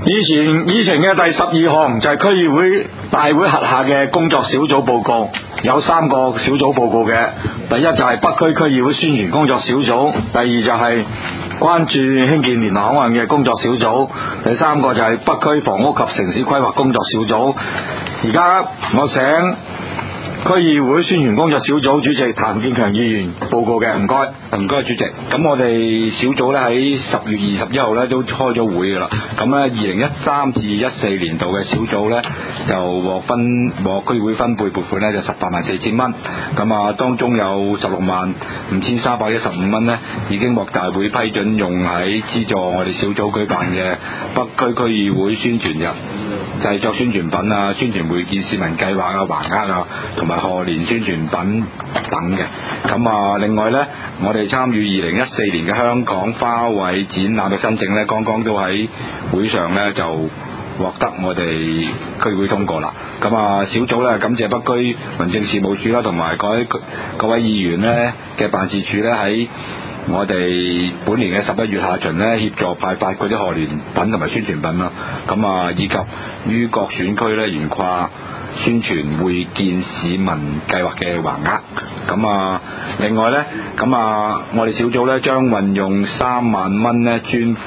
以前嘅第12項就係區議會大會轄下嘅工作小組報告，有3個小組報告嘅。第一就係北區區議會宣傳工作小組，第二就係關注興建蓮塘口岸嘅工作小組，第3個就係北區房屋及城市規劃工作小組。而家我請區議會宣傳工作小組主席譚建強議員報告嘅，唔該主席。 咁我哋小組咧喺10月21號咧都開咗會噶啦。咁咧2013至14年度嘅小組咧就獲區議會分配撥款咧就184000蚊。咁當中有165315蚊咧已經獲大會批准用喺資助我哋小組舉辦嘅北區區議會宣傳日、製作宣傳品啊、宣傳會見市民計劃啊、橫額啊，同埋賀年宣傳品等嘅。咁另外呢，我哋參與2014年嘅香港花卉展覽嘅申請呢，剛剛都喺會上呢就獲得我哋區會通過啦。咁小組呢感謝北區民政事務處啦，同埋各位議員呢嘅辦事處呢，喺我哋本年嘅11月下旬呢協助派發嗰啲賀年品同埋宣傳品啦。咁以及於各選區呢懸掛宣傳會見市民計劃嘅橫額。咁另外呢，我哋小組呢將運用3萬蚊呢專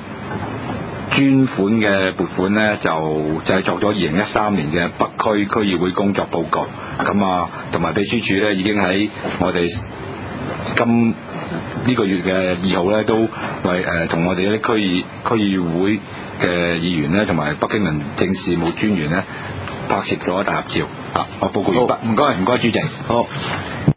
款嘅撥款呢，就製作咗2013年嘅北區區議會工作報告。同埋秘書處呢已經喺我哋呢個月嘅2號呢，都為同我哋啲區議會嘅議員呢，同埋北京民政事務專員呢，拍攝咗一大合照。我報告完畢。 唔該主席。 好。